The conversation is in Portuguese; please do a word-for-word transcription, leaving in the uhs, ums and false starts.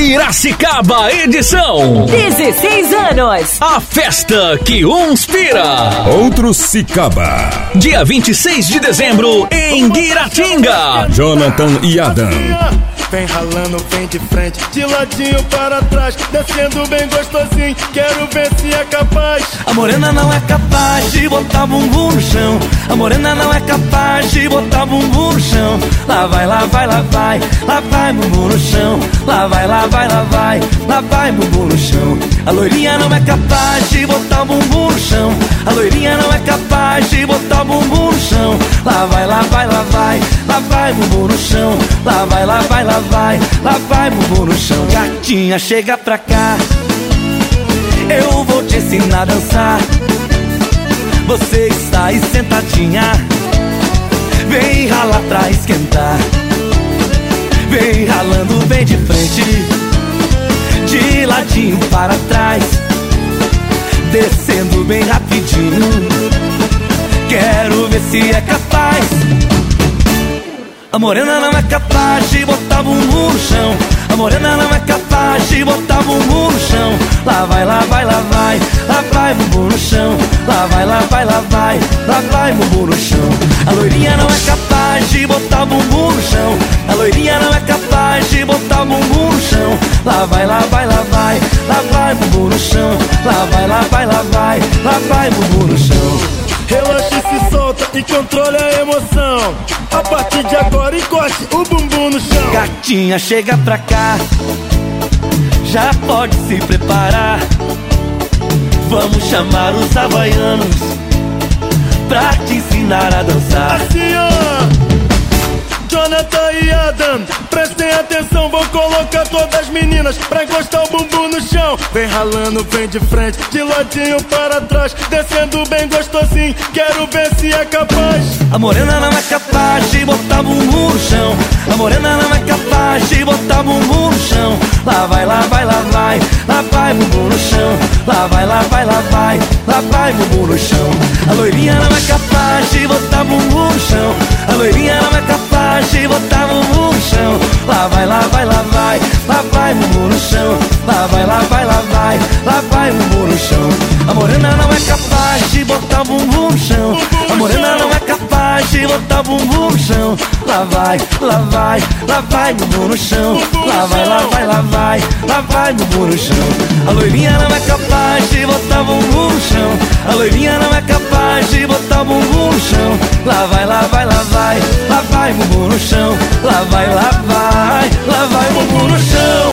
Piracicaba edição dezesseis anos. A festa que inspira. Outro Cicaba. Dia vinte e seis de dezembro em Guiratinga. Jonathan e Adam. Vem ralando, vem de frente, de ladinho para trás, descendo bem gostosinho, quero ver se é capaz. A morena não é capaz de botar bumbum no chão. A morena não é capaz de botar bumbum no chão. Lá vai, lá vai, lá vai, lá vai bumbum no chão. Lá vai, lá vai, lá vai, lá vai bumbum no chão. A loirinha não é capaz de botar bumbum no chão. A loirinha não é capaz de botar bumbum no chão. Lá vai, lá vai, lá vai, lá vai bumbum no chão. Lá vai, lá vai, lá vai, lá vai bumbum no chão. Gatinha, chega pra cá, eu vou te ensinar a dançar. Você está aí sentadinha, vem ralar pra esquentar. Vem ralando bem de frente, de ladinho para trás, descendo bem rapidinho, quero ver se é capaz. A morena não é capaz de botar bumbum no chão. A morena não é capaz de botar bumbum no chão. Lá vai, lá vai, lá vai, lá vai bumbum no chão. Lá vai, lá vai, lá vai, lá vai bumbum no chão. A loirinha não é capaz de botar bumbum no chão. A loirinha não é capaz de botar bumbum no chão. Lá vai, lá vai, lá vai, lá vai bumbum no chão. Lá vai, lá vai, lá vai, lá vai bumbum no chão. Relaxa e se solta e controle a emoção. A partir de agora encoste o bumbum no chão. Gatinha, chega pra cá, já pode se preparar. Vamos chamar os havaianos pra te ensinar a dançar. Assim ó, Jonathan e Adam, prestem atenção, vou colocar todas as meninas pra encostar o bumbum no chão. Vem ralando, vem de frente, de ladinho para trás, descendo bem gostosinho, quero ver se é capaz. A morena não é capaz de botar bumbum no chão. A morena não é capaz de botar bumbum no chão. Lá vai, lá vai, lá vai, lá vai bumbum no chão. Lá vai, lá vai, lá vai, lá vai bumbum no chão. A loirinha não é capaz de botar bumbum no chão. A loirinha não é capaz de botar bumbum no chão. Lá vai, lá vai, lá vai, lá vai bumbum no chão. Lá vai, lá vai, lá vai, lá vai bumbum no chão. A morena não é capaz de botar bumbum no chão. A morena não é capaz de botar bumbum no chão. Lá vai, lá vai, lá vai bumbum no chão. Lá vai, lá vai, lá vai, lá vai bumbum no chão. A loirinha não é capaz de botar bumbum no chão. A loirinha não é capaz de botar bumbum no chão. Lá vai, lá vai, lá vai, lá vai bumbum no chão. Lá vai, lá vai, lá vai bumbum no chão.